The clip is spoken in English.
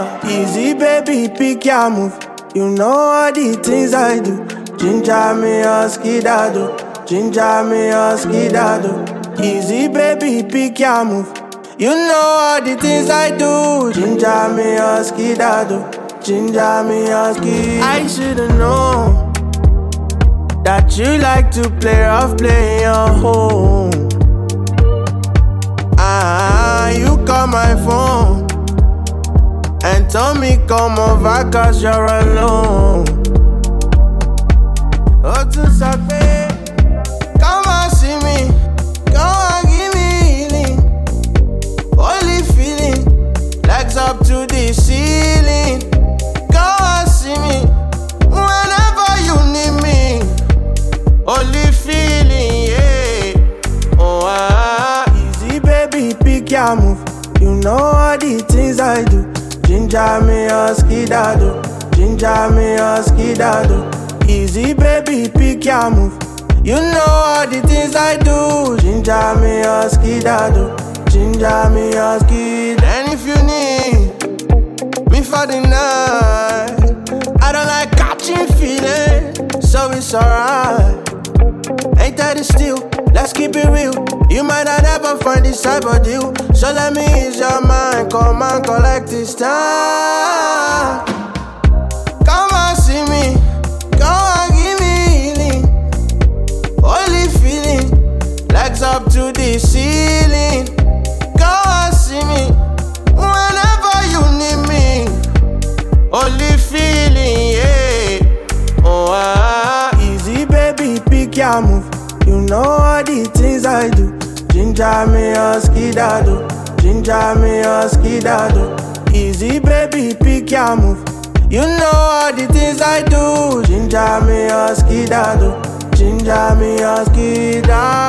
Easy baby, pick your move. You know all the things I do. Ginger me or skidado. Ginger me or skidado. Easy baby, pick your move. You know all the things I do. Ginger me or skidado. Ginger me or skidado. I should've known that you like to play rough, play your home. You call my phone and told me come over cause you're alone. Oh, to Sakwe, come and see me, come and give me healing. Only feeling, legs up to the ceiling. Come and see me, whenever you need me. Only feeling, yeah. Oh, easy baby, pick your move. You know all the things I do. Ginger me or skidado. Ginger me or skidado. Easy baby, pick your move. You know all the things I do. Ginger me or skidado. Ginger me or skid. And if you need me for the night, I don't like catching feeling, so it's alright. Ain't that it still? Let's keep it real. You might not ever find this type of deal, so let me ease your mind. Come and collect this time. Come and see me, come and give me healing. Only feeling, legs up to the ceiling. Come and see me, whenever you need me. Only feeling, yeah. Oh, easy baby, pick your move. You know all the things I do. Ginger me or skidado. Ginger me or skidado. Easy baby, pick your move. You know all the things I do. Ginger me or skidado. Ginger me or skidado.